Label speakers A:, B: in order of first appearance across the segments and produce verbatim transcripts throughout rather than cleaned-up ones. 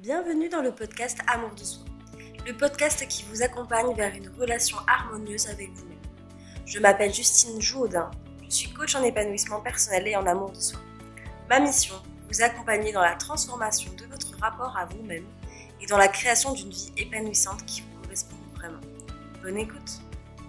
A: Bienvenue dans le podcast Amour de soi, le podcast qui vous accompagne vers une relation harmonieuse avec vous-même. Je m'appelle Justine Jouaudin, je suis coach en épanouissement personnel et en amour de soi. Ma mission, vous accompagner dans la transformation de votre rapport à vous-même et dans la création d'une vie épanouissante qui vous correspond vraiment. Bonne écoute.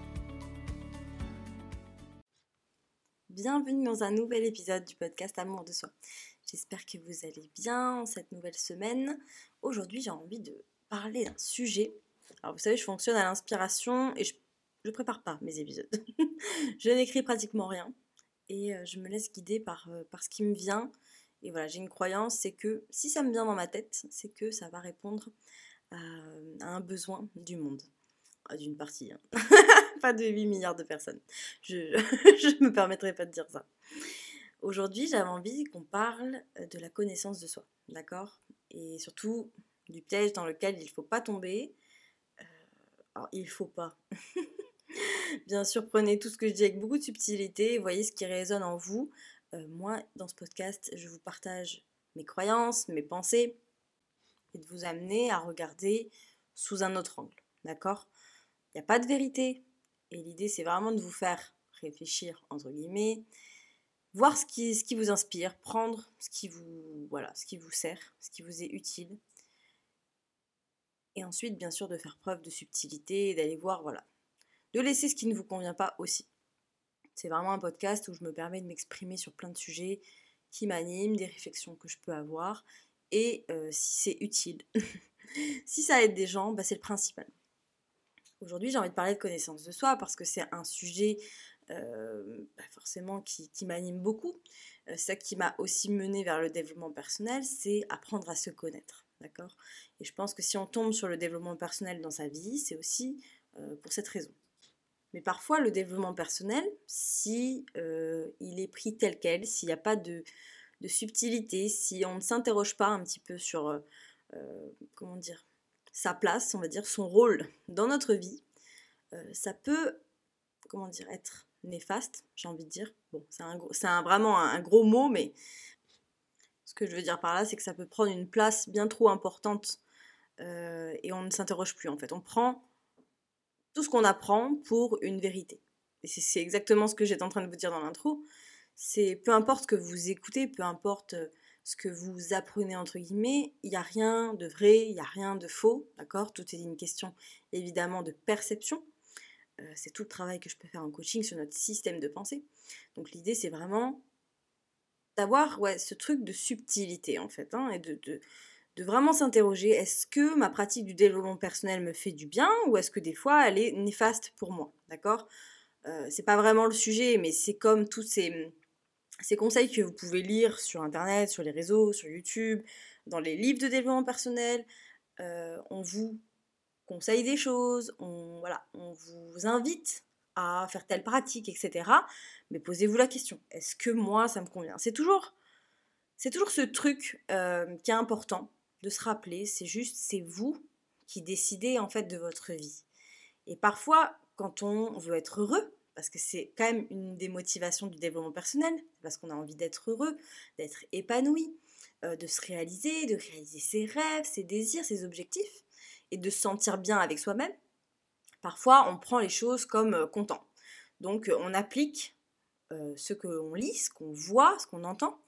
A: Bienvenue dans un nouvel épisode du podcast Amour de soi. J'espère que vous allez bien cette nouvelle semaine. Aujourd'hui, j'ai envie de parler d'un sujet. Alors, vous savez, je fonctionne à l'inspiration et je ne prépare pas mes épisodes. Je n'écris pratiquement rien et je me laisse guider par, par ce qui me vient. Et voilà, j'ai une croyance, c'est que si ça me vient dans ma tête, c'est que ça va répondre à, à un besoin du monde. D'une partie, hein. Pas de huit milliards de personnes. Je ne me permettrai pas de dire ça. Aujourd'hui, j'avais envie qu'on parle de la connaissance de soi, d'accord ? Et surtout du piège dans lequel il ne faut pas tomber. Euh, alors, il ne faut pas. Bien sûr, prenez tout ce que je dis avec beaucoup de subtilité, voyez ce qui résonne en vous. Euh, moi, dans ce podcast, je vous partage mes croyances, mes pensées, et de vous amener à regarder sous un autre angle, d'accord ? Il n'y a pas de vérité, et l'idée, c'est vraiment de vous faire réfléchir, entre guillemets, voir ce qui, ce qui vous inspire, prendre ce qui vous, voilà, ce qui vous sert, ce qui vous est utile. Et ensuite, bien sûr, de faire preuve de subtilité et d'aller voir, voilà, de laisser ce qui ne vous convient pas aussi. C'est vraiment un podcast où je me permets de m'exprimer sur plein de sujets qui m'animent, des réflexions que je peux avoir. Et euh, si c'est utile, si ça aide des gens, bah, c'est le principal. Aujourd'hui, j'ai envie de parler de connaissance de soi parce que c'est un sujet euh, bah forcément qui, qui m'anime beaucoup. Euh, ça qui m'a aussi mené vers le développement personnel, c'est apprendre à se connaître, d'accord ? Et je pense que si on tombe sur le développement personnel dans sa vie, c'est aussi euh, pour cette raison. Mais parfois, le développement personnel, si euh, il est pris tel quel, s'il n'y a pas de, de subtilité, si on ne s'interroge pas un petit peu sur, euh, euh, comment dire, sa place, on va dire, son rôle dans notre vie, euh, ça peut, comment dire, être néfaste, j'ai envie de dire. Bon, c'est, un gros, c'est un, vraiment un, un gros mot, mais ce que je veux dire par là, c'est que ça peut prendre une place bien trop importante euh, et on ne s'interroge plus, en fait. On prend tout ce qu'on apprend pour une vérité. Et c'est, c'est exactement ce que j'étais en train de vous dire dans l'intro. C'est peu importe ce que vous écoutez, peu importe ce que vous apprenez entre guillemets, il n'y a rien de vrai, il n'y a rien de faux, d'accord ? Tout est une question évidemment de perception. Euh, c'est tout le travail que je peux faire en coaching sur notre système de pensée. Donc l'idée c'est vraiment d'avoir ouais, ce truc de subtilité en fait, hein, et de, de, de vraiment s'interroger, est-ce que ma pratique du développement personnel me fait du bien ou est-ce que des fois elle est néfaste pour moi, d'accord ? euh, C'est pas vraiment le sujet, mais c'est comme tous ces... Ces conseils que vous pouvez lire sur internet, sur les réseaux, sur YouTube, dans les livres de développement personnel, euh, on vous conseille des choses, on, voilà, on vous invite à faire telle pratique, et cetera. Mais posez-vous la question, est-ce que moi ça me convient ? C'est toujours, c'est toujours ce truc euh, qui est important de se rappeler, c'est juste, c'est vous qui décidez en fait de votre vie. Et parfois, quand on veut être heureux, parce que c'est quand même une des motivations du développement personnel, parce qu'on a envie d'être heureux, d'être épanoui, euh, de se réaliser, de réaliser ses rêves, ses désirs, ses objectifs, et de se sentir bien avec soi-même. Parfois, on prend les choses comme euh, content. Donc, euh, on applique euh, ce qu'on lit, ce qu'on voit, ce qu'on entend,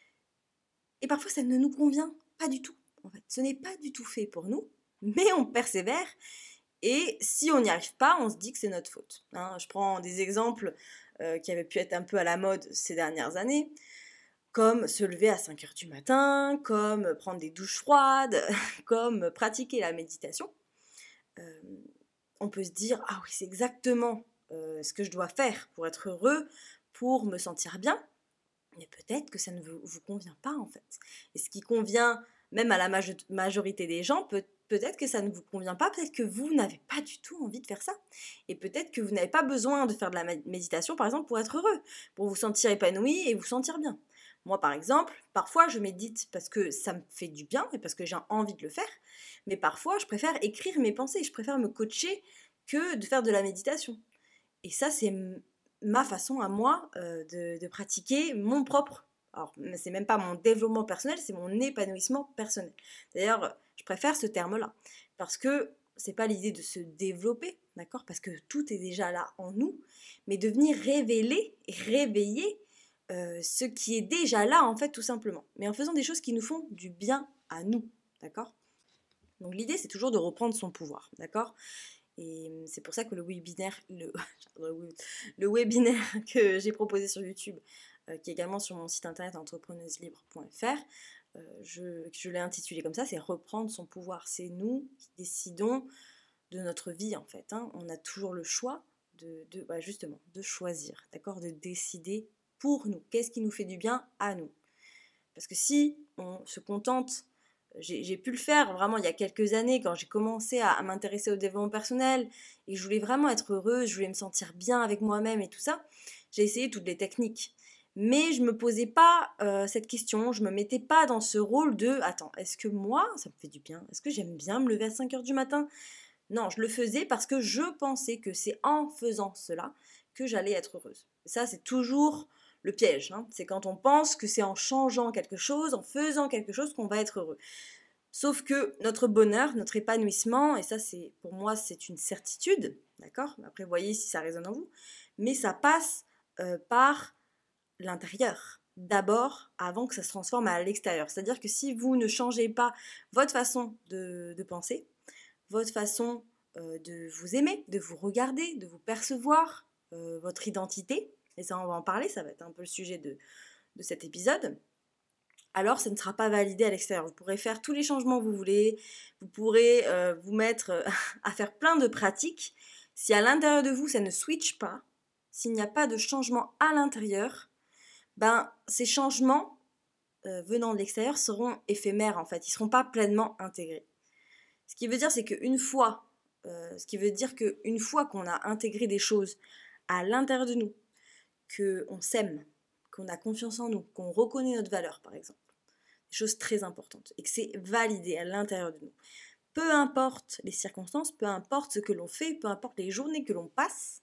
A: et parfois, ça ne nous convient pas du tout. En fait, ce n'est pas du tout fait pour nous, mais on persévère. Et si on n'y arrive pas, on se dit que c'est notre faute. Hein, je prends des exemples euh, qui avaient pu être un peu à la mode ces dernières années, comme se lever à cinq heures du matin, comme prendre des douches froides, comme pratiquer la méditation. Euh, on peut se dire, ah oui, c'est exactement euh, ce que je dois faire pour être heureux, pour me sentir bien, mais peut-être que ça ne vous, vous convient pas en fait. Et ce qui convient même à la majo- majorité des gens peut Peut-être que ça ne vous convient pas, peut-être que vous n'avez pas du tout envie de faire ça. Et peut-être que vous n'avez pas besoin de faire de la méditation, par exemple, pour être heureux, pour vous sentir épanoui et vous sentir bien. Moi, par exemple, parfois je médite parce que ça me fait du bien et parce que j'ai envie de le faire. Mais parfois, je préfère écrire mes pensées, je préfère me coacher que de faire de la méditation. Et ça, c'est m- ma façon à moi euh, de, de pratiquer mon propre. Alors, c'est même pas mon développement personnel, c'est mon épanouissement personnel. D'ailleurs, je préfère ce terme-là. Parce que c'est pas l'idée de se développer, d'accord? Parce que tout est déjà là en nous, mais de venir révéler, réveiller euh, ce qui est déjà là, en fait, tout simplement. Mais en faisant des choses qui nous font du bien à nous, d'accord? Donc l'idée, c'est toujours de reprendre son pouvoir, d'accord? Et c'est pour ça que le webinaire, le, le webinaire que j'ai proposé sur YouTube, euh, qui est également sur mon site internet entrepreneuse libre point f r, euh, je, je l'ai intitulé comme ça, c'est reprendre son pouvoir. C'est nous qui décidons de notre vie en fait. Hein. On a toujours le choix de, de bah, justement, de choisir, d'accord, de décider pour nous. Qu'est-ce qui nous fait du bien à nous? Parce que si on se contente, j'ai, j'ai pu le faire vraiment il y a quelques années quand j'ai commencé à, à m'intéresser au développement personnel et je voulais vraiment être heureuse, je voulais me sentir bien avec moi-même et tout ça, j'ai essayé toutes les techniques. Mais je ne me posais pas euh, cette question, je ne me mettais pas dans ce rôle de « Attends, est-ce que moi, ça me fait du bien? Est-ce que j'aime bien me lever à cinq heures du matin ?» Non, je le faisais parce que je pensais que c'est en faisant cela que j'allais être heureuse. Et ça, c'est toujours le piège. Hein. C'est quand on pense que c'est en changeant quelque chose, en faisant quelque chose qu'on va être heureux. Sauf que notre bonheur, notre épanouissement, et ça, c'est pour moi, c'est une certitude, d'accord? Après, voyez si ça résonne en vous, mais ça passe euh, par l'intérieur, d'abord, avant que ça se transforme à l'extérieur. C'est-à-dire que si vous ne changez pas votre façon de, de penser, votre façon euh, de vous aimer, de vous regarder, de vous percevoir, euh, votre identité, et ça on va en parler, ça va être un peu le sujet de, de cet épisode, alors ça ne sera pas validé à l'extérieur. Vous pourrez faire tous les changements que vous voulez, vous pourrez euh, vous mettre euh, à faire plein de pratiques. Si à l'intérieur de vous ça ne switch pas, s'il n'y a pas de changement à l'intérieur, ben ces changements euh, venant de l'extérieur seront éphémères en fait, ils ne seront pas pleinement intégrés. Ce qui veut dire c'est qu'une fois, euh, ce qui veut dire qu'une fois qu'on a intégré des choses à l'intérieur de nous, qu'on s'aime, qu'on a confiance en nous, qu'on reconnaît notre valeur par exemple, des choses très importantes, et que c'est validé à l'intérieur de nous. Peu importe les circonstances, peu importe ce que l'on fait, peu importe les journées que l'on passe,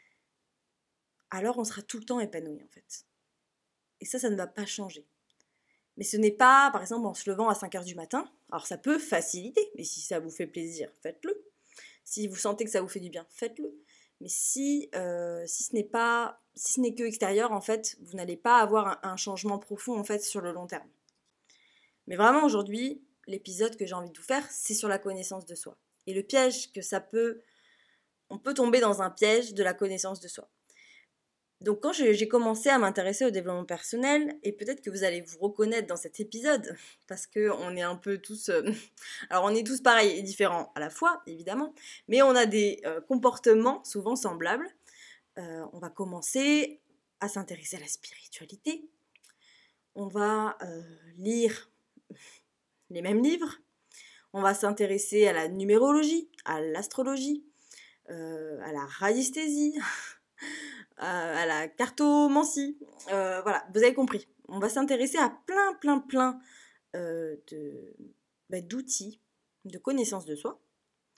A: alors on sera tout le temps épanoui en fait. Et ça, ça ne va pas changer. Mais ce n'est pas, par exemple, en se levant à cinq heures du matin. Alors ça peut faciliter, mais si ça vous fait plaisir, faites-le. Si vous sentez que ça vous fait du bien, faites-le. Mais si, euh, si ce n'est pas, si ce n'est que extérieur, en fait, vous n'allez pas avoir un, un changement profond en fait sur le long terme. Mais vraiment aujourd'hui, l'épisode que j'ai envie de vous faire, c'est sur la connaissance de soi. Et le piège que ça peut, on peut tomber dans un piège de la connaissance de soi. Donc quand j'ai commencé à m'intéresser au développement personnel, et peut-être que vous allez vous reconnaître dans cet épisode, parce qu'on est un peu tous... Euh, alors on est tous pareils et différents à la fois, évidemment, mais on a des euh, comportements souvent semblables. Euh, on va commencer à s'intéresser à la spiritualité, on va euh, lire les mêmes livres, on va s'intéresser à la numérologie, à l'astrologie, euh, à la radiesthésie... à la cartomancie, euh, voilà, vous avez compris. On va s'intéresser à plein, plein, plein euh, de, bah, d'outils, de connaissances de soi,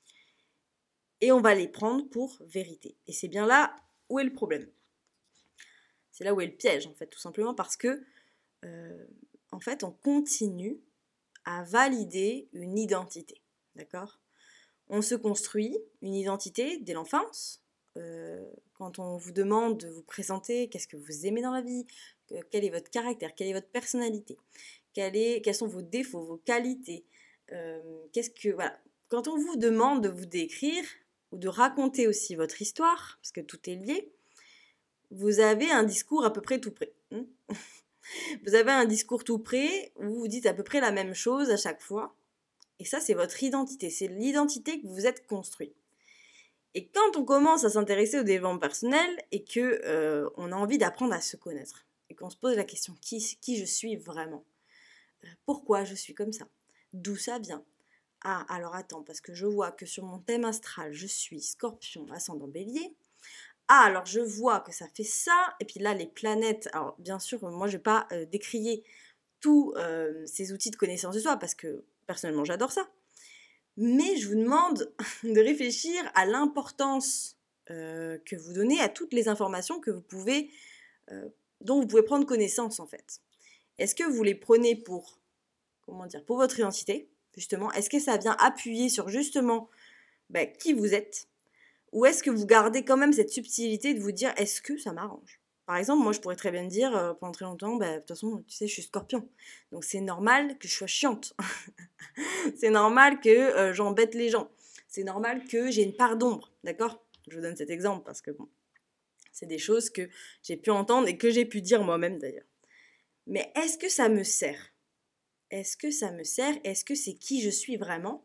A: et on va les prendre pour vérité. Et c'est bien là où est le problème. C'est là où est le piège, en fait, tout simplement parce que, euh, en fait, on continue à valider une identité, d'accord ? On se construit une identité dès l'enfance. Euh, quand on vous demande de vous présenter, qu'est-ce que vous aimez dans la vie, quel est votre caractère, quelle est votre personnalité, quel est, quels sont vos défauts, vos qualités, euh, qu'est-ce que, voilà. Quand on vous demande de vous décrire ou de raconter aussi votre histoire, parce que tout est lié, vous avez un discours à peu près tout près. Hein. Vous avez un discours tout près où vous dites à peu près la même chose à chaque fois. Et ça, c'est votre identité, c'est l'identité que vous êtes construit. Et quand on commence à s'intéresser au développement personnel et qu'on euh, a envie d'apprendre à se connaître, et qu'on se pose la question qui, qui je suis vraiment, euh, pourquoi je suis comme ça, d'où ça vient. Ah, alors attends, parce que je vois que sur mon thème astral, je suis Scorpion, ascendant Bélier. Ah, alors je vois que ça fait ça, et puis là, les planètes, alors bien sûr, moi je ne vais pas euh, décrier tous euh, ces outils de connaissance de soi, parce que personnellement, j'adore ça. Mais je vous demande de réfléchir à l'importance euh, que vous donnez à toutes les informations que vous pouvez, euh, dont vous pouvez prendre connaissance en fait. Est-ce que vous les prenez pour, comment dire, pour votre identité, justement? Est-ce que ça vient appuyer sur justement bah, qui vous êtes? Ou est-ce que vous gardez quand même cette subtilité de vous dire, est-ce que ça m'arrange? Par exemple, moi, je pourrais très bien me dire, euh, pendant très longtemps, bah, de toute façon, tu sais, je suis scorpion. Donc, c'est normal que je sois chiante. C'est normal que euh, j'embête les gens. C'est normal que j'ai une part d'ombre, d'accord? Je vous donne cet exemple parce que, bon, c'est des choses que j'ai pu entendre et que j'ai pu dire moi-même, d'ailleurs. Mais est-ce que ça me sert? Est-ce que ça me sert? Est-ce que c'est qui je suis vraiment?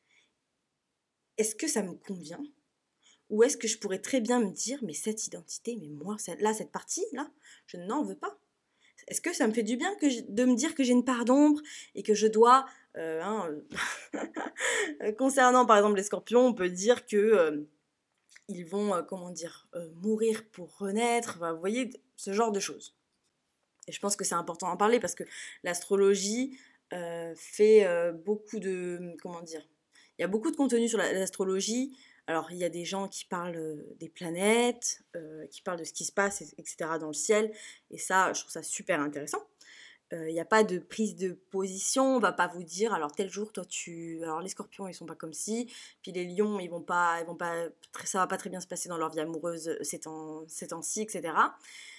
A: Est-ce que ça me convient? Ou est-ce que je pourrais très bien me dire, mais cette identité, mais moi, là, cette partie-là, je n'en veux pas. Est-ce que ça me fait du bien que je, de me dire que j'ai une part d'ombre et que je dois... Euh, hein, euh, concernant, par exemple, les scorpions, on peut dire que euh, ils vont, euh, comment dire, euh, mourir pour renaître. Enfin, vous voyez, ce genre de choses. Et je pense que c'est important d'en parler parce que l'astrologie euh, fait euh, beaucoup de... Comment dire? Il y a beaucoup de contenu sur l'astrologie. Alors, il y a des gens qui parlent des planètes, euh, qui parlent de ce qui se passe, et cetera dans le ciel. Et ça, je trouve ça super intéressant. Il euh, n'y a pas de prise de position. On va pas vous dire, alors tel jour, toi, tu... Alors, les scorpions, ils sont pas comme ci. Puis les lions, ils vont pas... Ils vont pas... Ça va pas très bien se passer dans leur vie amoureuse ces temps, ces temps-ci, et cetera.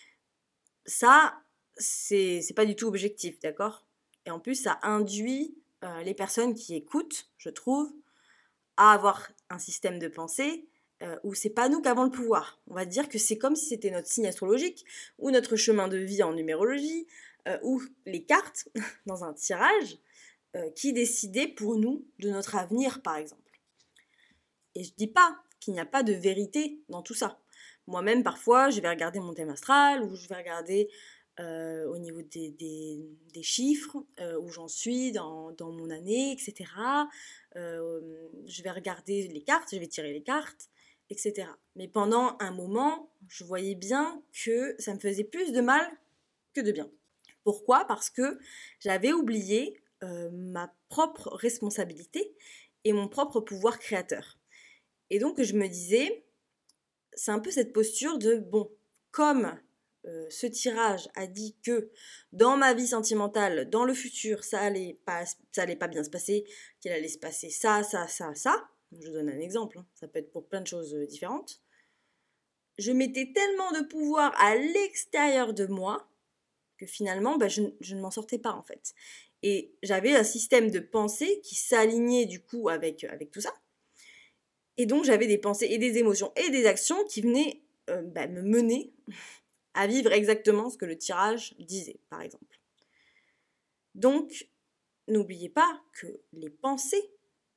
A: Ça, c'est, c'est pas du tout objectif, d'accord? Et en plus, ça induit euh, les personnes qui écoutent, je trouve, à avoir un système de pensée euh, où c'est pas nous qui avons le pouvoir. On va dire que c'est comme si c'était notre signe astrologique ou notre chemin de vie en numérologie euh, ou les cartes dans un tirage euh, qui décidaient pour nous de notre avenir, par exemple. Et je dis pas qu'il n'y a pas de vérité dans tout ça. Moi-même, parfois, je vais regarder mon thème astral ou je vais regarder euh, au niveau des, des, des chiffres, euh, où j'en suis dans, dans mon année, et cetera. Euh, je vais regarder les cartes, je vais tirer les cartes, et cetera. Mais pendant un moment, je voyais bien que ça me faisait plus de mal que de bien. Pourquoi? Parce que j'avais oublié euh, ma propre responsabilité et mon propre pouvoir créateur. Et donc, je me disais, c'est un peu cette posture de, bon, comme euh, ce tirage a dit que dans ma vie sentimentale, dans le futur, ça allait pas, ça allait pas bien se passer, qu'il allait se passer ça, ça, ça, ça, je donne un exemple, hein, ça peut être pour plein de choses différentes, je mettais tellement de pouvoir à l'extérieur de moi que finalement, bah, je, je ne m'en sortais pas en fait. Et j'avais un système de pensée qui s'alignait du coup avec, avec tout ça. Et donc j'avais des pensées et des émotions et des actions qui venaient euh, bah, me mener à vivre exactement ce que le tirage disait, par exemple. Donc, n'oubliez pas que les pensées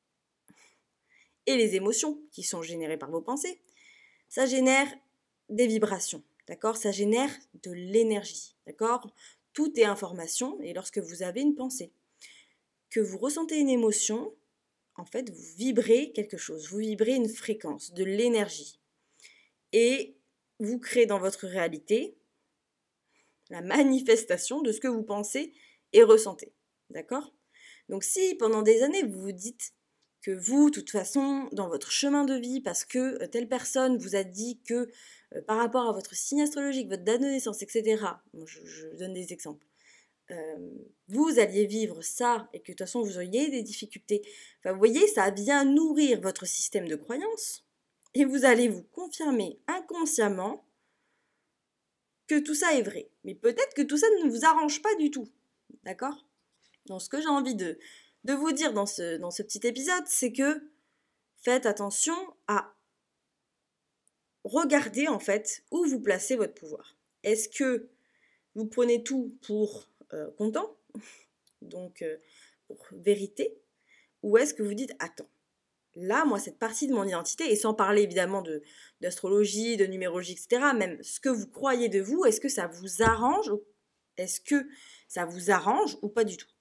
A: et les émotions qui sont générées par vos pensées, ça génère des vibrations, d'accord? Ça génère de l'énergie, d'accord? Tout est information et lorsque vous avez une pensée, que vous ressentez une émotion, en fait, vous vibrez quelque chose, vous vibrez une fréquence, de l'énergie. Et vous créez dans votre réalité la manifestation de ce que vous pensez et ressentez. D'accord? Donc si pendant des années vous vous dites que vous, de toute façon, dans votre chemin de vie, parce que telle personne vous a dit que euh, par rapport à votre signe astrologique, votre date de naissance, et cetera, bon, je, je donne des exemples, euh, vous alliez vivre ça et que de toute façon vous auriez des difficultés, enfin, vous voyez, ça vient nourrir votre système de croyance et vous allez vous confirmer inconsciemment que tout ça est vrai. Mais peut-être que tout ça ne vous arrange pas du tout. D'accord? Donc ce que j'ai envie de, de vous dire dans ce, dans ce petit épisode, c'est que faites attention à regarder en fait où vous placez votre pouvoir. Est-ce que vous prenez tout pour euh, content, donc euh, pour vérité, ou est-ce que vous dites attends, là moi cette partie de mon identité, et sans parler évidemment de, d'astrologie, de numérologie, et cetera, même ce que vous croyez de vous, est-ce que ça vous arrange, est-ce que ça vous arrange ou pas du tout?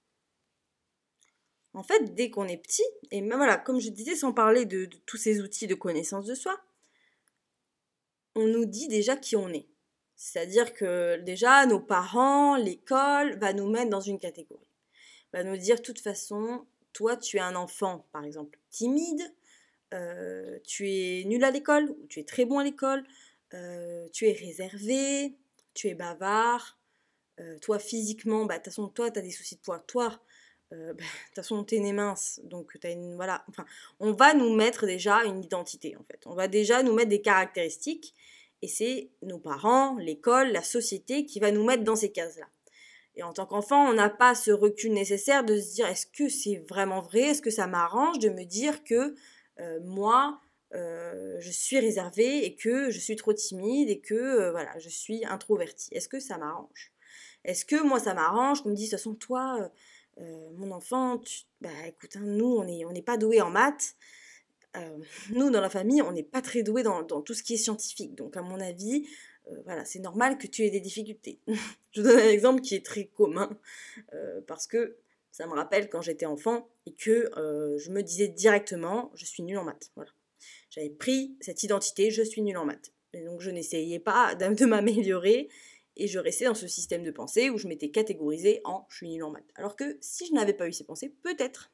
A: En fait, dès qu'on est petit, et même voilà, comme je disais, sans parler de, de tous ces outils de connaissance de soi, on nous dit déjà qui on est. C'est-à-dire que déjà, nos parents, l'école, va nous mettre dans une catégorie. Va nous dire, de toute façon, toi, tu es un enfant, par exemple, timide, euh, tu es nul à l'école, ou tu es très bon à l'école, euh, tu es réservé, tu es bavard, euh, toi, physiquement, bah, de toute façon, toi, tu as des soucis de poids, toi, euh, bah, de toute façon t'es né mince, donc t'as une, voilà, enfin, on va nous mettre déjà une identité en fait, on va déjà nous mettre des caractéristiques, et c'est nos parents, l'école, la société qui va nous mettre dans ces cases-là. Et en tant qu'enfant, on n'a pas ce recul nécessaire de se dire est-ce que c'est vraiment vrai, est-ce que ça m'arrange de me dire que euh, moi, euh, je suis réservée et que je suis trop timide et que euh, voilà, je suis introvertie. Est-ce que ça m'arrange? Est-ce que moi ça m'arrange qu'on me dise de toute façon toi, euh, euh, mon enfant, tu... bah écoute, hein, nous on n'est on n'est pas doués en maths. Euh, nous dans la famille on n'est pas très doués dans, dans tout ce qui est scientifique. Donc à mon avis, euh, voilà, c'est normal que tu aies des difficultés. Je vous donne un exemple qui est très commun euh, parce que ça me rappelle quand j'étais enfant et que euh, je me disais directement je suis nulle en maths. Voilà. J'avais pris cette identité, je suis nulle en maths. Et donc je n'essayais pas de, de m'améliorer et je restais dans ce système de pensée où je m'étais catégorisée en je suis nulle en maths. Alors que si je n'avais pas eu ces pensées, peut-être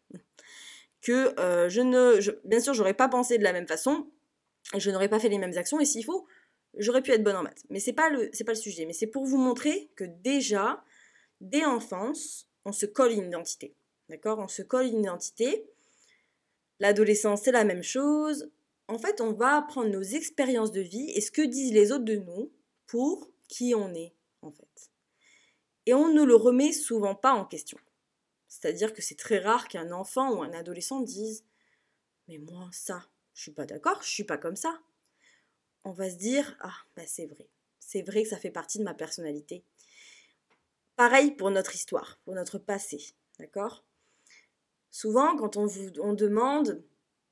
A: que euh, je ne... Je, bien sûr, j'aurais pas pensé de la même façon et je n'aurais pas fait les mêmes actions et s'il faut, j'aurais pu être bonne en maths. Mais c'est pas le, c'est pas le sujet. Mais c'est pour vous montrer que déjà, dès l'enfance, on se colle une identité. D'accord? On se colle une identité. L'adolescence, c'est la même chose. En fait, on va prendre nos expériences de vie et ce que disent les autres de nous pour qui on est, en fait. Et on ne le remet souvent pas en question. C'est-à-dire que c'est très rare qu'un enfant ou un adolescent dise « Mais moi, ça, je suis pas d'accord, je suis pas comme ça. » On va se dire « Ah, bah c'est vrai. C'est vrai que ça fait partie de ma personnalité. » Pareil pour notre histoire, pour notre passé, d'accord? Souvent, quand on vous on demande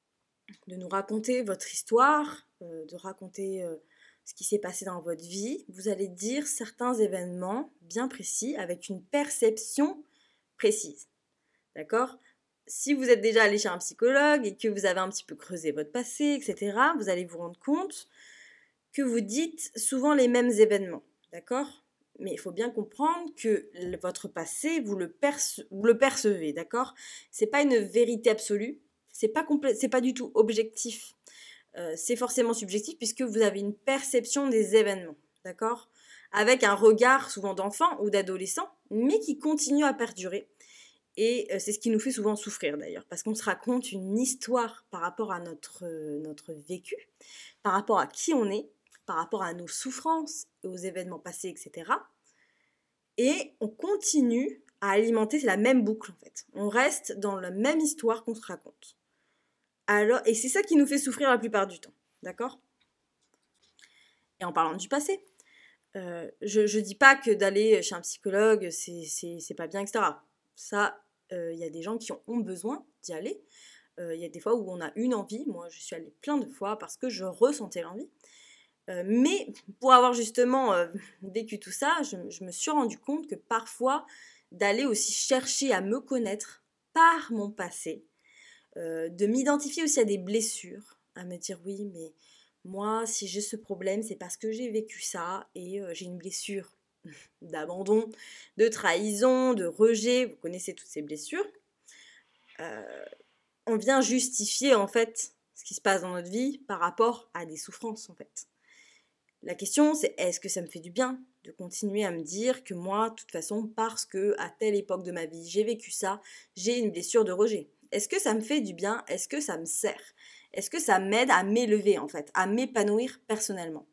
A: de nous raconter votre histoire, euh, de raconter euh, ce qui s'est passé dans votre vie, vous allez dire certains événements bien précis avec une perception précise. D'accord? Si vous êtes déjà allé chez un psychologue et que vous avez un petit peu creusé votre passé, et cetera, vous allez vous rendre compte que vous dites souvent les mêmes événements. D'accord? Mais il faut bien comprendre que votre passé, vous le, perce- vous le percevez. D'accord? C'est pas une vérité absolue. C'est pas, complè- c'est pas du tout objectif. Euh, c'est forcément subjectif puisque vous avez une perception des événements. D'accord? Avec un regard souvent d'enfant ou d'adolescent, mais qui continue à perdurer. Et euh, c'est ce qui nous fait souvent souffrir d'ailleurs, parce qu'on se raconte une histoire par rapport à notre, euh, notre vécu, par rapport à qui on est, par rapport à nos souffrances, aux événements passés, et cetera. Et on continue à alimenter la même boucle en fait. On reste dans la même histoire qu'on se raconte. Alors, et c'est ça qui nous fait souffrir la plupart du temps, d'accord? Et en parlant du passé, euh, je ne dis pas que d'aller chez un psychologue, c'est, c'est, c'est pas bien, et cetera. Ça, il euh, y a des gens qui ont besoin d'y aller. Il euh, y a des fois où on a une envie. Moi, je suis allée plein de fois parce que je ressentais l'envie. Euh, mais pour avoir justement euh, vécu tout ça, je, je me suis rendu compte que parfois, d'aller aussi chercher à me connaître par mon passé, euh, de m'identifier aussi à des blessures, à me dire oui, mais moi, si j'ai ce problème, c'est parce que j'ai vécu ça et euh, j'ai une blessure d'abandon, de trahison, de rejet, vous connaissez toutes ces blessures. Euh, on vient justifier en fait ce qui se passe dans notre vie par rapport à des souffrances en fait. La question c'est est-ce que ça me fait du bien de continuer à me dire que moi, de toute façon, parce que à telle époque de ma vie, j'ai vécu ça, j'ai une blessure de rejet. Est-ce que ça me fait du bien? Est-ce que ça me sert? Est-ce que ça m'aide à m'élever en fait, à m'épanouir personnellement?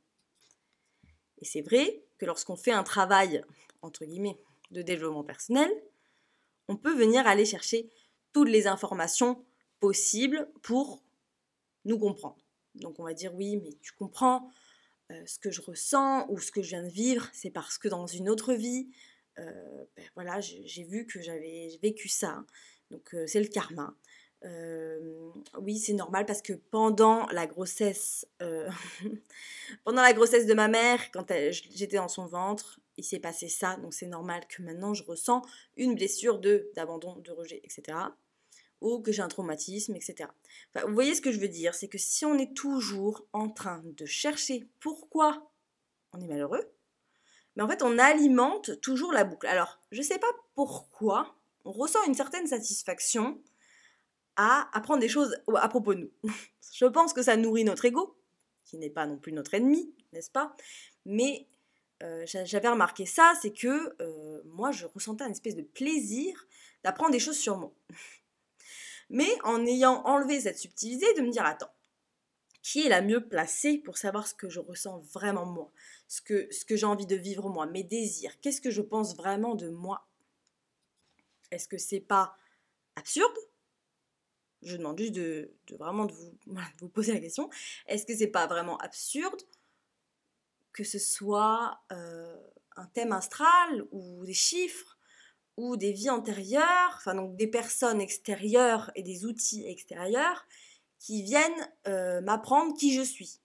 A: Et c'est vrai que lorsqu'on fait un travail, entre guillemets, de développement personnel, on peut venir aller chercher toutes les informations possibles pour nous comprendre. Donc on va dire oui, mais tu comprends euh, ce que je ressens ou ce que je viens de vivre, c'est parce que dans une autre vie, euh, ben voilà, j'ai, j'ai vu que j'avais vécu ça. Donc euh, c'est le karma. Euh, oui, c'est normal parce que pendant la grossesse, euh, pendant la grossesse de ma mère, quand elle, j'étais dans son ventre, il s'est passé ça, donc c'est normal que maintenant je ressens une blessure de d'abandon, de rejet, et cetera. Ou que j'ai un traumatisme, et cetera. Enfin, vous voyez ce que je veux dire, c'est que si on est toujours en train de chercher pourquoi on est malheureux, mais en fait on alimente toujours la boucle. Alors, je ne sais pas pourquoi, on ressent une certaine satisfaction à apprendre des choses à propos de nous. Je pense que ça nourrit notre ego, qui n'est pas non plus notre ennemi, n'est-ce pas? Mais euh, j'avais remarqué ça, c'est que euh, moi je ressentais une espèce de plaisir d'apprendre des choses sur moi. Mais en ayant enlevé cette subtilité, de me dire, attends, qui est la mieux placée pour savoir ce que je ressens vraiment moi, ce que, ce que j'ai envie de vivre moi, mes désirs, qu'est-ce que je pense vraiment de moi? Est-ce que c'est pas absurde? Je demande juste de, de vraiment de vous, de vous poser la question. Est-ce que c'est pas vraiment absurde que ce soit euh, un thème astral ou des chiffres ou des vies antérieures, enfin donc des personnes extérieures et des outils extérieurs qui viennent euh, m'apprendre qui je suis?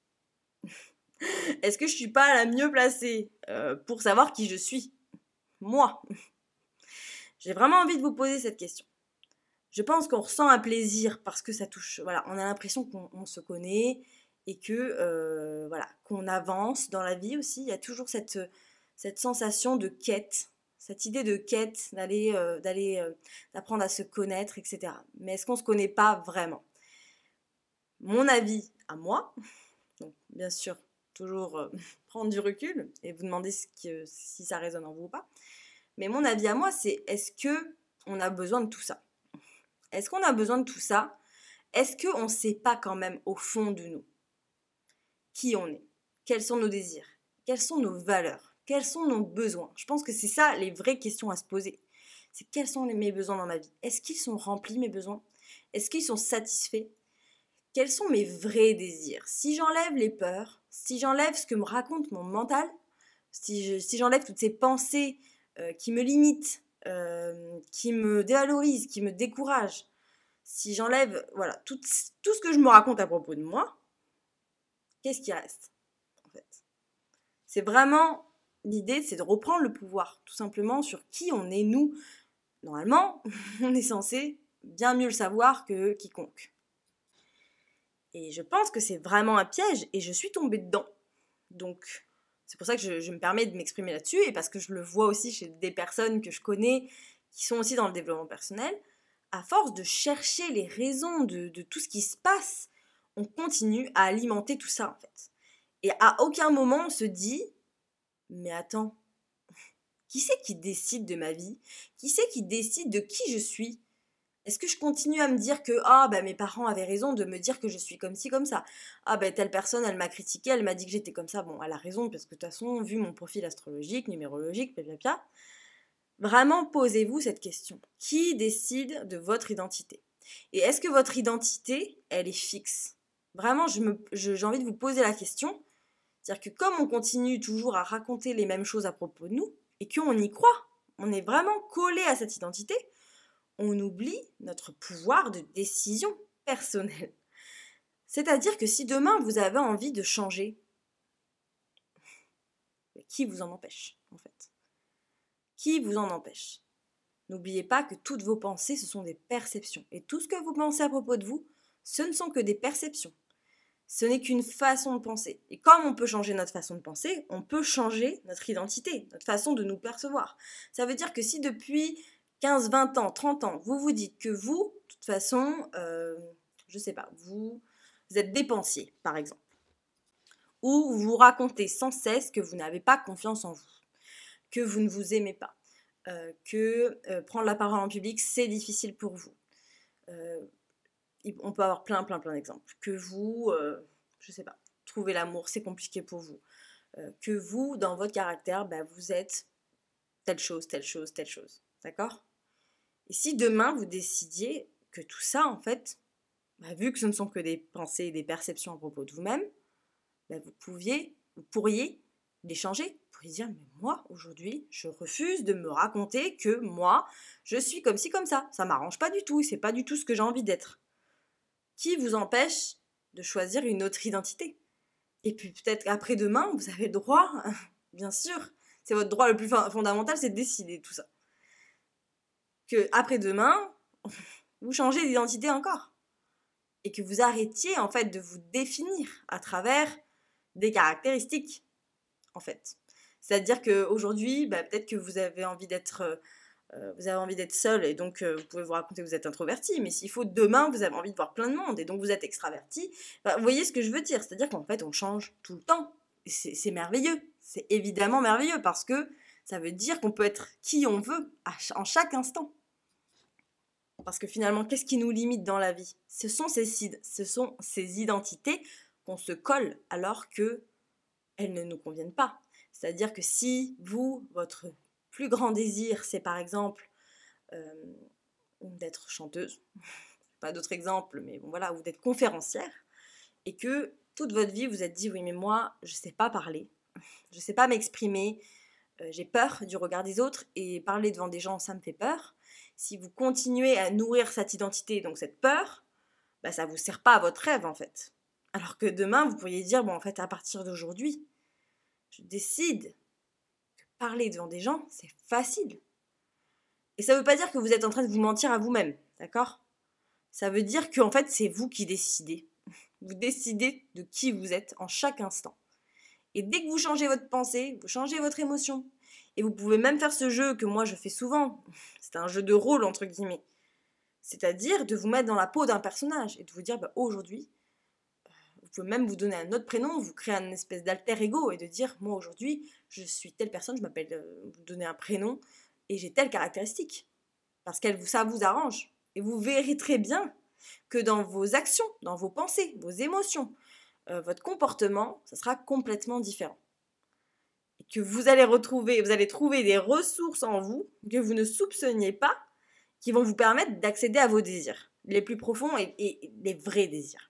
A: Est-ce que je suis pas la mieux placée euh, pour savoir qui je suis? Moi. J'ai vraiment envie de vous poser cette question. Je pense qu'on ressent un plaisir parce que ça touche, voilà, on a l'impression qu'on on se connaît et que, euh, voilà, qu'on avance dans la vie aussi. Il y a toujours cette, cette sensation de quête, cette idée de quête, d'aller, euh, d'aller, euh, d'apprendre à se connaître, et cetera. Mais est-ce qu'on se connaît pas vraiment? Mon avis à moi, donc bien sûr, toujours euh, prendre du recul et vous demander ce que, si ça résonne en vous ou pas. Mais mon avis à moi, c'est est-ce que on a besoin de tout ça? Est-ce qu'on a besoin de tout ça? Est-ce qu'on ne sait pas quand même au fond de nous qui on est? Quels sont nos désirs? Quelles sont nos valeurs? Quels sont nos besoins? Je pense que c'est ça les vraies questions à se poser. C'est quels sont mes besoins dans ma vie? Est-ce qu'ils sont remplis mes besoins? Est-ce qu'ils sont satisfaits? Quels sont mes vrais désirs? Si j'enlève les peurs, si j'enlève ce que me raconte mon mental, si, je, si j'enlève toutes ces pensées euh, qui me limitent, euh, qui me dévalorisent, qui me découragent, si j'enlève voilà, tout, tout ce que je me raconte à propos de moi, qu'est-ce qui reste en fait? C'est vraiment l'idée, c'est de reprendre le pouvoir, tout simplement, sur qui on est nous. Normalement, on est censé bien mieux le savoir que quiconque. Et je pense que c'est vraiment un piège et je suis tombée dedans. Donc, c'est pour ça que je, je me permets de m'exprimer là-dessus et parce que je le vois aussi chez des personnes que je connais qui sont aussi dans le développement personnel. À force de chercher les raisons de, de tout ce qui se passe, on continue à alimenter tout ça en fait. Et à aucun moment on se dit, mais attends, qui c'est qui décide de ma vie? Qui c'est qui décide de qui je suis? Est-ce que je continue à me dire que ah bah mes parents avaient raison de me dire que je suis comme ci comme ça? Ah bah telle personne elle m'a critiqué, elle m'a dit que j'étais comme ça. Bon, elle a raison parce que de toute façon, vu mon profil astrologique, numérologique, pia pia pia. Vraiment posez-vous cette question. Qui décide de votre identité? Et est-ce que votre identité, elle est fixe? Vraiment, je me, je, j'ai envie de vous poser la question. C'est-à-dire que comme on continue toujours à raconter les mêmes choses à propos de nous, et qu'on y croit, on est vraiment collé à cette identité, on oublie notre pouvoir de décision personnelle. C'est-à-dire que si demain vous avez envie de changer, qui vous en empêche en fait? Qui vous en empêche? N'oubliez pas que toutes vos pensées, ce sont des perceptions. Et tout ce que vous pensez à propos de vous, ce ne sont que des perceptions. Ce n'est qu'une façon de penser. Et comme on peut changer notre façon de penser, on peut changer notre identité, notre façon de nous percevoir. Ça veut dire que si depuis quinze, vingt ans, trente ans, vous vous dites que vous, de toute façon, euh, je sais pas, vous, vous êtes dépensier, par exemple, ou vous vous racontez sans cesse que vous n'avez pas confiance en vous, que vous ne vous aimez pas, euh, que euh, prendre la parole en public, c'est difficile pour vous. Euh, on peut avoir plein, plein, plein d'exemples. Que vous, euh, je sais pas, trouver l'amour, c'est compliqué pour vous. Euh, que vous, dans votre caractère, bah, vous êtes telle chose, telle chose, telle chose. D'accord? Et si demain, vous décidiez que tout ça, en fait, bah, vu que ce ne sont que des pensées et des perceptions à propos de vous-même, bah, vous pouviez, vous pourriez les changer. Vous pourriez dire, mais moi, aujourd'hui, je refuse de me raconter que moi, je suis comme ci, comme ça. Ça m'arrange pas du tout, c'est pas du tout ce que j'ai envie d'être. Qui vous empêche de choisir une autre identité? Et puis peut-être qu'après-demain, vous avez le droit, bien sûr, c'est votre droit le plus fondamental, c'est de décider tout ça. Que après-demain, vous changez d'identité encore. Et que vous arrêtiez en fait de vous définir à travers des caractéristiques, en fait. C'est-à-dire qu'aujourd'hui, bah, peut-être que vous avez envie d'être... Euh, vous avez envie d'être seul et donc euh, vous pouvez vous raconter que vous êtes introverti, mais s'il faut demain vous avez envie de voir plein de monde et donc vous êtes extraverti, bah, vous voyez ce que je veux dire, c'est-à-dire qu'en fait on change tout le temps, et c'est, c'est merveilleux, c'est évidemment merveilleux parce que ça veut dire qu'on peut être qui on veut à, en chaque instant. Parce que finalement, qu'est-ce qui nous limite dans la vie ? Ce sont ces, ce sont ces identités qu'on se colle alors qu'elles ne nous conviennent pas. C'est-à-dire que si vous, votre plus grand désir, c'est par exemple euh, d'être chanteuse, pas d'autres exemples, mais bon voilà, ou d'être conférencière, et que toute votre vie vous êtes dit, oui mais moi, je sais pas parler, je sais pas m'exprimer, euh, j'ai peur du regard des autres, et parler devant des gens, ça me fait peur. Si vous continuez à nourrir cette identité, donc cette peur, bah ça vous sert pas à votre rêve en fait. Alors que demain, vous pourriez dire, bon en fait, à partir d'aujourd'hui, je décide que parler devant des gens, c'est facile. Et ça veut pas dire que vous êtes en train de vous mentir à vous-même, d'accord ? Ça veut dire que en fait, c'est vous qui décidez. Vous décidez de qui vous êtes en chaque instant. Et dès que vous changez votre pensée, vous changez votre émotion. Et vous pouvez même faire ce jeu que moi je fais souvent. C'est un jeu de rôle entre guillemets. C'est-à-dire de vous mettre dans la peau d'un personnage et de vous dire bah, aujourd'hui, vous pouvez même vous donner un autre prénom, vous créer un espèce d'alter ego et de dire moi aujourd'hui je suis telle personne, je m'appelle, euh, vous donnez un prénom et j'ai telle caractéristique. Parce que ça vous arrange. Et vous verrez très bien que dans vos actions, dans vos pensées, vos émotions, euh, votre comportement, ça sera complètement différent. Et que vous allez retrouver, vous allez trouver des ressources en vous que vous ne soupçonniez pas, qui vont vous permettre d'accéder à vos désirs, les plus profonds et, et les vrais désirs.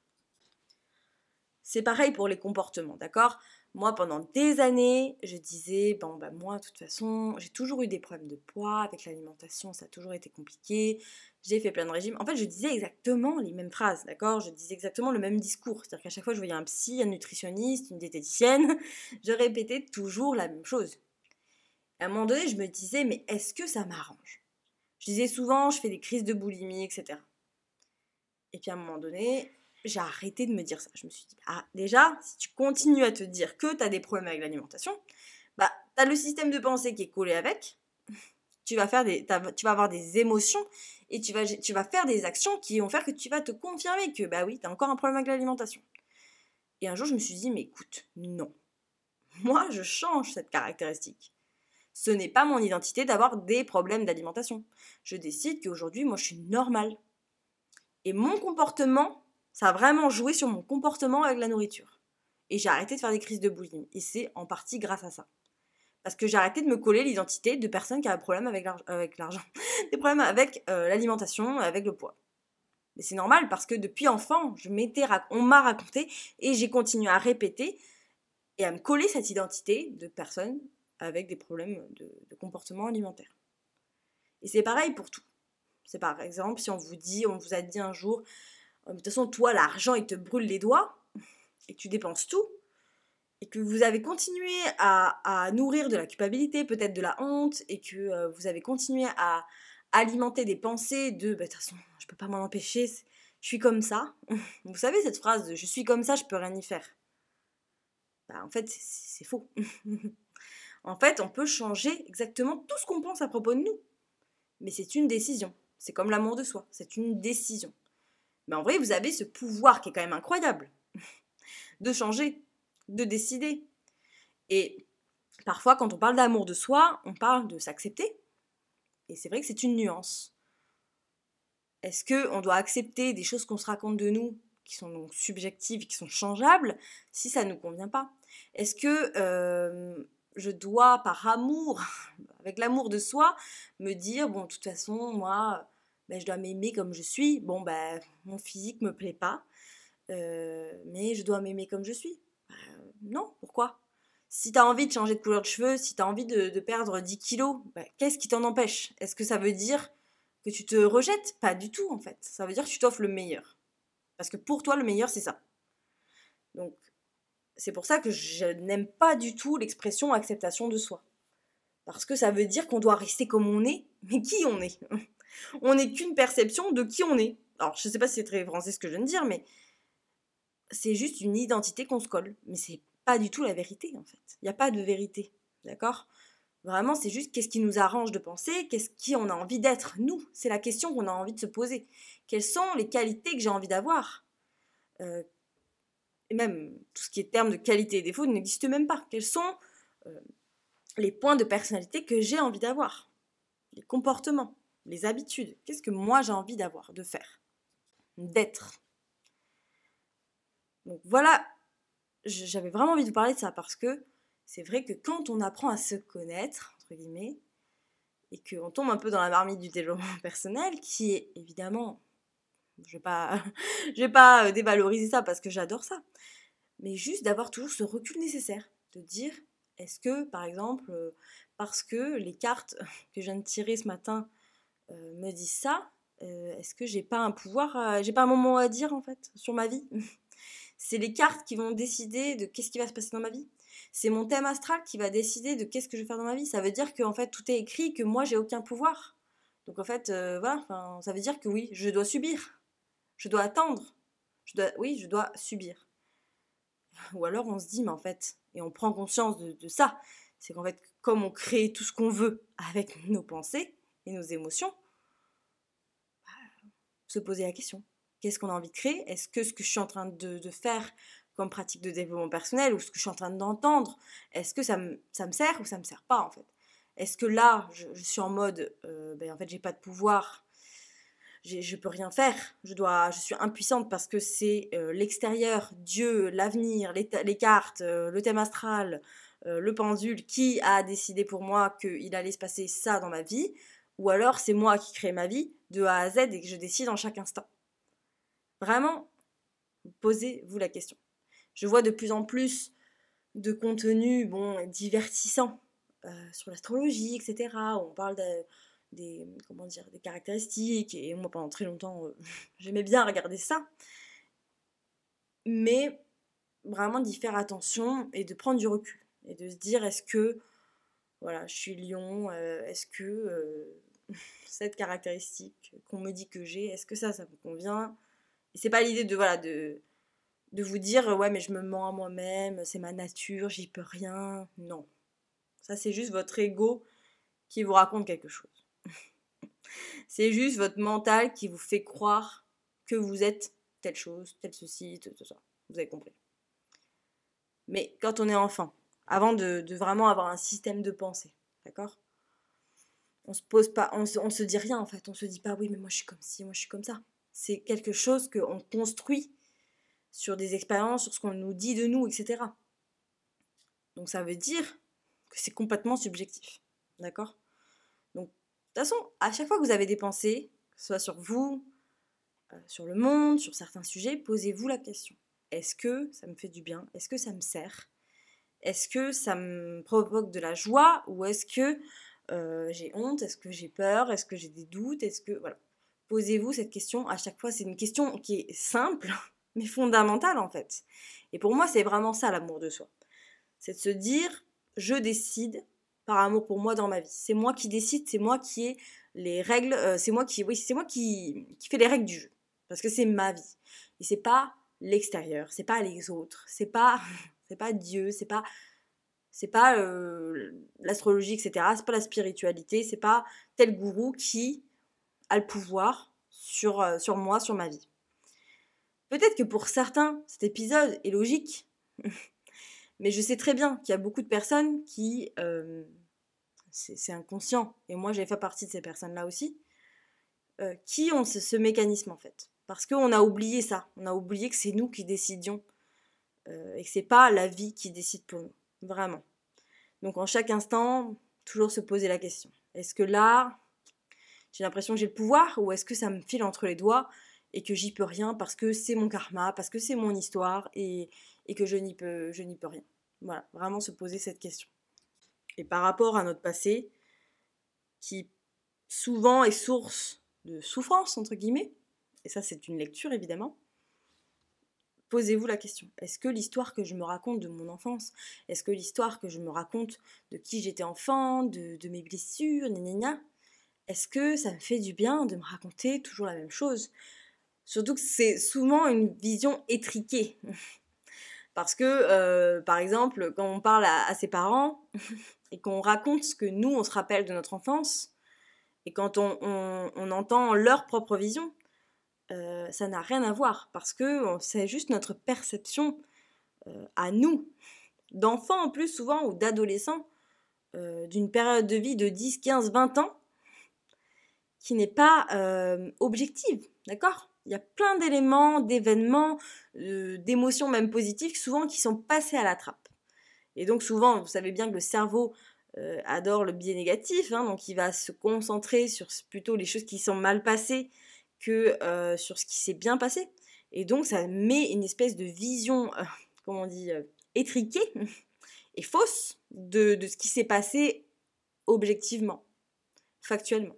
A: C'est pareil pour les comportements, d'accord ? Moi, pendant des années, je disais, bon, bah, moi, de toute façon, j'ai toujours eu des problèmes de poids, avec l'alimentation, ça a toujours été compliqué, j'ai fait plein de régimes. En fait, je disais exactement les mêmes phrases, d'accord ? Je disais exactement le même discours, c'est-à-dire qu'à chaque fois, je voyais un psy, un nutritionniste, une diététicienne, je répétais toujours la même chose. À un moment donné, je me disais, mais est-ce que ça m'arrange ? Je disais souvent, je fais des crises de boulimie, et cetera. Et puis à un moment donné, j'ai arrêté de me dire ça. Je me suis dit, ah, déjà, si tu continues à te dire que tu as des problèmes avec l'alimentation, bah, tu as le système de pensée qui est collé avec, tu vas, faire des, tu vas avoir des émotions et tu vas, tu vas faire des actions qui vont faire que tu vas te confirmer que, bah oui, tu as encore un problème avec l'alimentation. Et un jour, je me suis dit, mais écoute, non. Moi, je change cette caractéristique. Ce n'est pas mon identité d'avoir des problèmes d'alimentation. Je décide qu'aujourd'hui, moi, je suis normale. Et mon comportement, ça a vraiment joué sur mon comportement avec la nourriture. Et j'ai arrêté de faire des crises de boulimie. Et c'est en partie grâce à ça. Parce que j'ai arrêté de me coller l'identité de personnes qui avaient des problèmes avec, l'arg- avec l'argent. Des problèmes avec euh, l'alimentation, avec le poids. Mais c'est normal parce que depuis enfant, je m'étais rac- on m'a raconté et j'ai continué à répéter et à me coller cette identité de personnes avec des problèmes de, de comportement alimentaire. Et c'est pareil pour tout. C'est par exemple, si on vous dit, on vous a dit un jour, de toute façon, toi, l'argent, il te brûle les doigts, et que tu dépenses tout, et que vous avez continué à, à nourrir de la culpabilité, peut-être de la honte, et que euh, vous avez continué à alimenter des pensées de, bah, de toute façon, je peux pas m'en empêcher, je suis comme ça. Vous savez cette phrase de, je suis comme ça, je peux rien y faire. Bah, en fait, c'est, c'est faux. En fait, on peut changer exactement tout ce qu'on pense à propos de nous. Mais c'est une décision. C'est comme l'amour de soi, c'est une décision. Mais en vrai, vous avez ce pouvoir qui est quand même incroyable de changer, de décider. Et parfois, quand on parle d'amour de soi, on parle de s'accepter. Et c'est vrai que c'est une nuance. Est-ce qu'on doit accepter des choses qu'on se raconte de nous, qui sont donc subjectives, qui sont changeables, si ça ne nous convient pas ? Est-ce que euh, je dois, par amour, avec l'amour de soi, me dire, bon, de toute façon, moi, ben, je dois m'aimer comme je suis. Bon, ben, mon physique me plaît pas, euh, mais je dois m'aimer comme je suis. Ben, non, pourquoi ? Si tu as envie de changer de couleur de cheveux, si tu as envie de, de perdre dix kilos, ben, qu'est-ce qui t'en empêche ? Est-ce que ça veut dire que tu te rejettes ? Pas du tout, en fait. Ça veut dire que tu t'offres le meilleur. Parce que pour toi, le meilleur, c'est ça. Donc, c'est pour ça que je n'aime pas du tout l'expression acceptation de soi. Parce que ça veut dire qu'on doit rester comme on est, mais qui on est ? On n'est qu'une perception de qui on est. Alors, je sais pas si c'est très français ce que je viens de dire, mais c'est juste une identité qu'on se colle. Mais c'est pas du tout la vérité, en fait. Il n'y a pas de vérité, d'accord ? Vraiment, c'est juste qu'est-ce qui nous arrange de penser, qu'est-ce qui on a envie d'être, nous. C'est la question qu'on a envie de se poser. Quelles sont les qualités que j'ai envie d'avoir ? euh, Et même, tout ce qui est terme de qualité et défaut n'existe même pas. Quels sont euh, les points de personnalité que j'ai envie d'avoir ? Les comportements. les habitudes. Qu'est-ce que moi j'ai envie d'avoir, de faire, d'être. Donc voilà, j'avais vraiment envie de vous parler de ça parce que c'est vrai que quand on apprend à se connaître, entre guillemets, et qu'on tombe un peu dans la marmite du développement personnel, qui est évidemment, je vais pas, je vais pas dévaloriser ça parce que j'adore ça, mais juste d'avoir toujours ce recul nécessaire, de dire, est-ce que, par exemple, parce que les cartes que je viens de tirer ce matin euh, me disent ça, euh, est-ce que j'ai pas un pouvoir, euh, j'ai pas un moment à dire en fait sur ma vie? C'est les cartes qui vont décider de qu'est-ce qui va se passer dans ma vie. C'est mon thème astral qui va décider de qu'est-ce que je vais faire dans ma vie. Ça veut dire que en fait tout est écrit, que moi j'ai aucun pouvoir. Donc en fait euh, voilà, ça veut dire que oui, je dois subir, je dois attendre, je dois, oui, je dois subir. Ou alors on se dit mais en fait, et on prend conscience de, de ça, c'est qu'en fait comme on crée tout ce qu'on veut avec nos pensées et nos émotions, se poser la question. Qu'est-ce qu'on a envie de créer? Est-ce que ce que je suis en train de, de faire comme pratique de développement personnel ou ce que je suis en train d'entendre, est-ce que ça me, ça me sert ou ça me sert pas en fait? Est-ce que là, je, je suis en mode, euh, ben en fait, j'ai pas de pouvoir, j'ai, je peux rien faire, je, dois, je suis impuissante parce que c'est euh, l'extérieur, Dieu, l'avenir, les, les cartes, euh, le thème astral, euh, le pendule qui a décidé pour moi qu'il allait se passer ça dans ma vie, ou alors c'est moi qui crée ma vie de A à Z et que je décide en chaque instant. Vraiment, posez-vous la question. Je vois de plus en plus de contenu bon, divertissant euh, sur l'astrologie, et cetera. Où on parle de, des, comment dire, des caractéristiques. Et moi, pendant très longtemps, euh, j'aimais bien regarder ça. Mais vraiment d'y faire attention et de prendre du recul. Et de se dire, est-ce que, voilà, je suis lion, euh, est-ce que euh, cette caractéristique qu'on me dit que j'ai, est-ce que ça, ça me convient? Et c'est pas l'idée de, voilà, de, de vous dire, ouais, mais je me mens à moi-même, c'est ma nature, j'y peux rien. Non. Ça, c'est juste votre ego qui vous raconte quelque chose. C'est juste votre mental qui vous fait croire que vous êtes telle chose, telle ceci, tout, tout ça. Vous avez compris. Mais quand on est enfant, avant de, de vraiment avoir un système de pensée, d'accord? On se pose pas, on se, on se dit rien en fait. On se dit pas, oui, mais moi je suis comme ci, moi je suis comme ça. C'est quelque chose qu'on construit sur des expériences, sur ce qu'on nous dit de nous, et cetera. Donc ça veut dire que c'est complètement subjectif. D'accord? Donc, de toute façon, à chaque fois que vous avez des pensées, que ce soit sur vous, euh, sur le monde, sur certains sujets, posez-vous la question. Est-ce que ça me fait du bien? Est-ce que ça me sert? Est-ce que ça me provoque de la joie? Ou est-ce que euh, j'ai honte? Est-ce que j'ai peur? Est-ce que j'ai des doutes? Est-ce que... Voilà. Posez-vous cette question. À chaque fois, c'est une question qui est simple, mais fondamentale en fait. Et pour moi, c'est vraiment ça l'amour de soi. C'est de se dire, je décide par amour pour moi dans ma vie. C'est moi qui décide, c'est moi qui ai les règles, euh, c'est moi qui, oui, c'est moi qui, qui fais les règles du jeu. Parce que c'est ma vie. Et c'est pas l'extérieur, c'est pas les autres, c'est pas, c'est pas Dieu, c'est pas, c'est pas euh, l'astrologie, et cetera. C'est pas la spiritualité, c'est pas tel gourou qui a le pouvoir sur, euh, sur moi, sur ma vie. Peut-être que pour certains, cet épisode est logique. Mais je sais très bien qu'il y a beaucoup de personnes qui... Euh, c'est, c'est inconscient. Et moi, j'ai fait partie de ces personnes-là aussi. Euh, qui ont ce, ce mécanisme, en fait. Parce qu'on a oublié ça. On a oublié que c'est nous qui décidions. Euh, et que c'est pas la vie qui décide pour nous. Vraiment. Donc, en chaque instant, toujours se poser la question. Est-ce que là, j'ai l'impression que j'ai le pouvoir? Ou est-ce que ça me file entre les doigts et que j'y peux rien parce que c'est mon karma, parce que c'est mon histoire et, et que je n'y peux, je n'y peux rien? Voilà, vraiment se poser cette question. Et par rapport à notre passé, qui souvent est source de souffrance, entre guillemets, et ça c'est une lecture évidemment, posez-vous la question. Est-ce que l'histoire que je me raconte de mon enfance, est-ce que l'histoire que je me raconte de qui j'étais enfant, de, de mes blessures, gna gna gna, est-ce que ça me fait du bien de me raconter toujours la même chose? Surtout que c'est souvent une vision étriquée. Parce que, euh, par exemple, quand on parle à, à ses parents et qu'on raconte ce que nous, on se rappelle de notre enfance, et quand on, on, on entend leur propre vision, euh, ça n'a rien à voir, parce que c'est juste notre perception euh, à nous, d'enfants en plus souvent, ou d'adolescents, euh, d'une période de vie de dix, quinze, vingt ans, qui n'est pas euh, objective, d'accord ? Il y a plein d'éléments, d'événements, euh, d'émotions même positives, souvent qui sont passés à la trappe. Et donc souvent, vous savez bien que le cerveau euh, adore le biais négatif, hein, donc il va se concentrer sur plutôt les choses qui sont mal passées que euh, sur ce qui s'est bien passé. Et donc ça met une espèce de vision, euh, comment on dit, euh, étriquée et fausse de, de ce qui s'est passé objectivement, factuellement.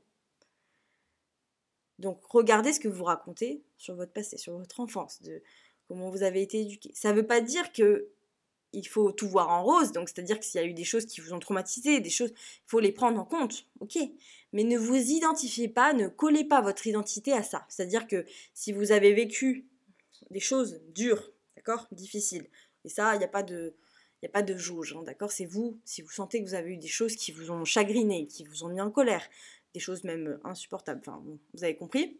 A: Donc regardez ce que vous racontez sur votre passé, sur votre enfance, de comment vous avez été éduqué. Ça ne veut pas dire que il faut tout voir en rose, donc c'est-à-dire que s'il y a eu des choses qui vous ont traumatisé, des choses, il faut les prendre en compte, ok. Mais ne vous identifiez pas, ne collez pas votre identité à ça. C'est-à-dire que si vous avez vécu des choses dures, d'accord, difficiles, et ça, il n'y a pas de, il n'y a pas de jauge, hein, d'accord. C'est vous, si vous sentez que vous avez eu des choses qui vous ont chagriné, qui vous ont mis en colère, des choses même insupportables, enfin, bon, vous avez compris.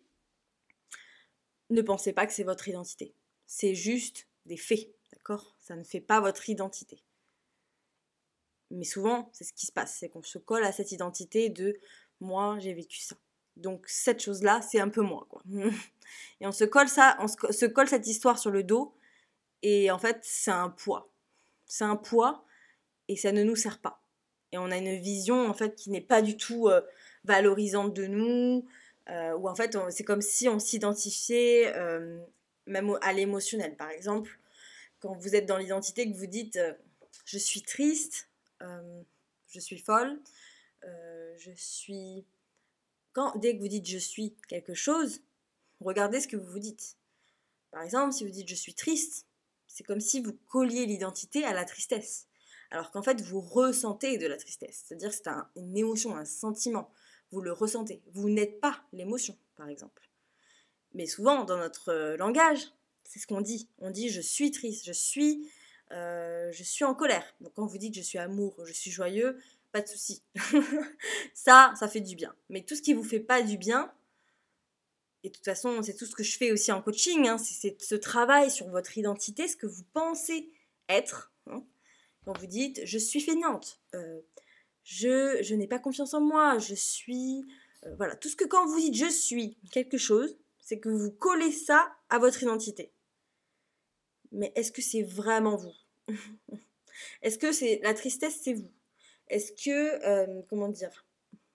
A: Ne pensez pas que c'est votre identité. C'est juste des faits, d'accord ? Ça ne fait pas votre identité. Mais souvent, c'est ce qui se passe, c'est qu'on se colle à cette identité de « moi, j'ai vécu ça ». Donc cette chose-là, c'est un peu moi, quoi. Et on se colle ça, on se, se colle cette histoire sur le dos, et en fait, c'est un poids. C'est un poids, et ça ne nous sert pas. Et on a une vision, en fait, qui n'est pas du tout euh, valorisante de nous, euh, où en fait, on, c'est comme si on s'identifiait euh, même à l'émotionnel. Par exemple, quand vous êtes dans l'identité, que vous dites euh, « je suis triste euh, »,« je suis folle euh, »,« je suis… » Quand, dès que vous dites « je suis quelque chose », regardez ce que vous vous dites. Par exemple, si vous dites « je suis triste », c'est comme si vous colliez l'identité à la tristesse. Alors qu'en fait, vous ressentez de la tristesse. C'est-à-dire que c'est un, une émotion, un sentiment. Vous le ressentez. Vous n'êtes pas l'émotion, par exemple. Mais souvent, dans notre euh, langage, c'est ce qu'on dit. On dit « je suis triste »,« je suis, euh, je suis en colère ». Donc quand vous dites « je suis amoureux »,« je suis joyeux », pas de souci. ça, ça fait du bien. Mais tout ce qui vous fait pas du bien, et de toute façon, c'est tout ce que je fais aussi en coaching, hein, c'est, c'est ce travail sur votre identité, ce que vous pensez être. Hein. Quand vous dites « je suis feignante euh, »,« je, je n'ai pas confiance en moi »,« je suis… euh, », voilà, tout ce que quand vous dites « je suis quelque chose », c'est que vous collez ça à votre identité. Mais est-ce que c'est vraiment vous ? Est-ce que c'est la tristesse, c'est vous ? Est-ce que, euh, comment dire,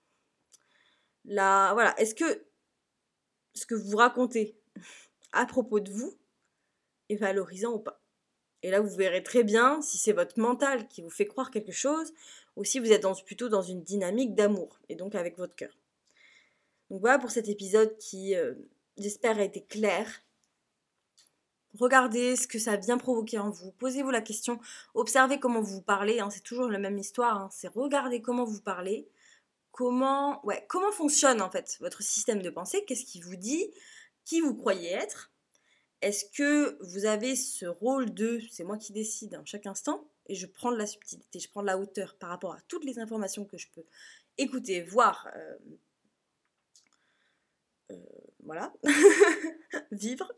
A: la, voilà, est-ce que ce que vous racontez à propos de vous est valorisant ou pas ? Et là, vous verrez très bien si c'est votre mental qui vous fait croire quelque chose ou si vous êtes dans, plutôt dans une dynamique d'amour et donc avec votre cœur. Donc voilà pour cet épisode qui, euh, j'espère, a été clair. Regardez ce que ça vient provoquer en vous. Posez-vous la question. Observez comment vous parlez. Hein, c'est toujours la même histoire. Hein, c'est regarder comment vous parlez. Comment, ouais, comment fonctionne en fait votre système de pensée. Qu'est-ce qui vous dit ? Qui vous croyez être ? Est-ce que vous avez ce rôle de « c'est moi qui décide en chaque instant » et je prends de la subtilité, je prends de la hauteur par rapport à toutes les informations que je peux écouter, voir, euh, euh, voilà, vivre.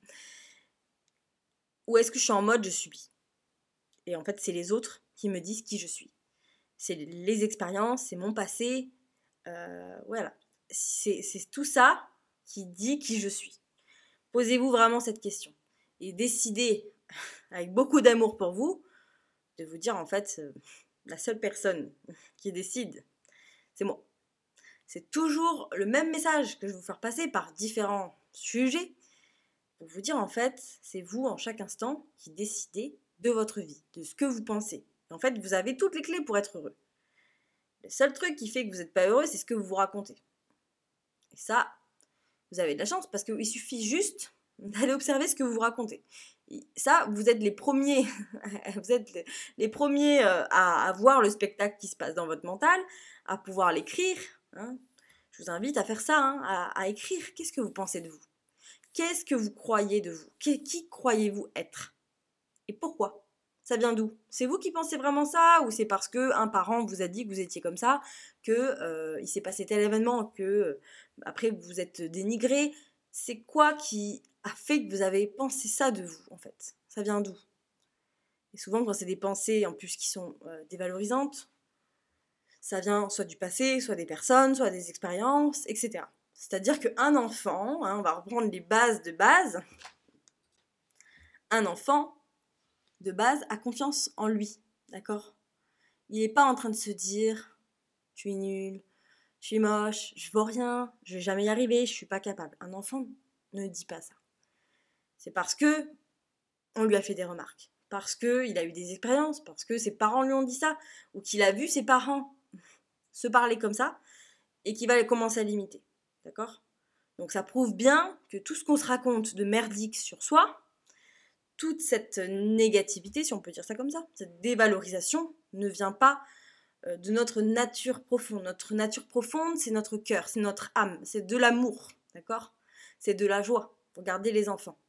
A: Ou est-ce que je suis en mode « je subis » et en fait c'est les autres qui me disent qui je suis. C'est les expériences, c'est mon passé, euh, voilà. C'est, c'est tout ça qui dit qui je suis. Posez-vous vraiment cette question et décidez avec beaucoup d'amour pour vous de vous dire en fait euh, la seule personne qui décide, c'est moi. C'est toujours le même message que je vais vous faire passer par différents sujets pour vous dire en fait c'est vous en chaque instant qui décidez de votre vie, de ce que vous pensez. Et en fait vous avez toutes les clés pour être heureux. Le seul truc qui fait que vous n'êtes pas heureux, c'est ce que vous vous racontez. Et ça, vous avez de la chance parce qu'il suffit juste d'aller observer ce que vous vous racontez. Et ça, vous êtes les premiers, vous êtes les, les premiers à, à voir le spectacle qui se passe dans votre mental, à pouvoir l'écrire. Hein. Je vous invite à faire ça, hein, à, à écrire. Qu'est-ce que vous pensez de vous ? Qu'est-ce que vous croyez de vous ? Qui, qui croyez-vous être ? Et pourquoi ? Ça vient d'où ? C'est vous qui pensez vraiment ça ? Ou c'est parce qu'un parent vous a dit que vous étiez comme ça, qu'il euh, s'est passé tel événement, que euh, après vous vous êtes dénigré ? C'est quoi qui a fait que vous avez pensé ça de vous, en fait ? Ça vient d'où ? Et souvent, quand c'est des pensées, en plus, qui sont euh, dévalorisantes, ça vient soit du passé, soit des personnes, soit des expériences, et cetera. C'est-à-dire qu'un enfant, hein, on va reprendre les bases de base, un enfant, de base, a confiance en lui, d'accord ? Il n'est pas en train de se dire « je suis nul, je suis moche, je vaux rien, je vais jamais y arriver, je suis pas capable ». Un enfant ne dit pas ça. C'est parce que on lui a fait des remarques, parce qu'il a eu des expériences, parce que ses parents lui ont dit ça, ou qu'il a vu ses parents se parler comme ça, et qu'il va commencer à l'imiter, d'accord ? Donc ça prouve bien que tout ce qu'on se raconte de merdique sur soi, toute cette négativité, si on peut dire ça comme ça, cette dévalorisation, ne vient pas de notre nature profonde. Notre nature profonde, c'est notre cœur, c'est notre âme, c'est de l'amour, d'accord ? C'est de la joie. Regardez les enfants.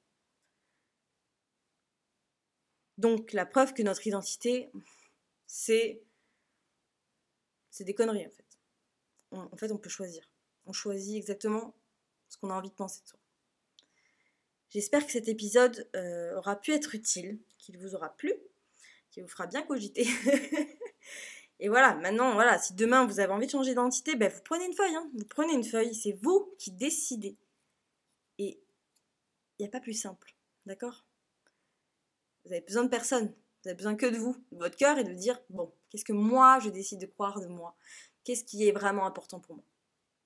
A: Donc la preuve que notre identité, c'est, c'est des conneries en fait. On, en fait, on peut choisir. On choisit exactement ce qu'on a envie de penser de soi. J'espère que cet épisode euh, aura pu être utile, qu'il vous aura plu, qu'il vous fera bien cogiter. Et voilà, maintenant, voilà, si demain vous avez envie de changer d'identité, ben vous prenez une feuille, hein, vous prenez une feuille, c'est vous qui décidez. Et il n'y a pas plus simple, d'accord ? Vous avez besoin de personne, vous avez besoin que de vous, de votre cœur, et de dire, bon, qu'est-ce que moi je décide de croire de moi ? Qu'est-ce qui est vraiment important pour moi ? D'accord ?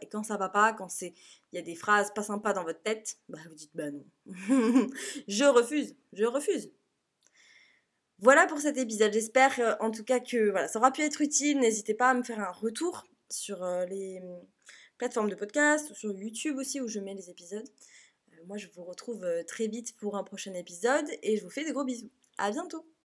A: Et quand ça va pas, quand c'est, il y a des phrases pas sympas dans votre tête, bah vous dites, bah non, je refuse, je refuse. Voilà pour cet épisode, j'espère euh, en tout cas que voilà, ça aura pu être utile, n'hésitez pas à me faire un retour sur euh, les euh, plateformes de podcast, ou sur YouTube aussi où je mets les épisodes. Euh, moi je vous retrouve euh, très vite pour un prochain épisode et je vous fais des gros bisous. À bientôt.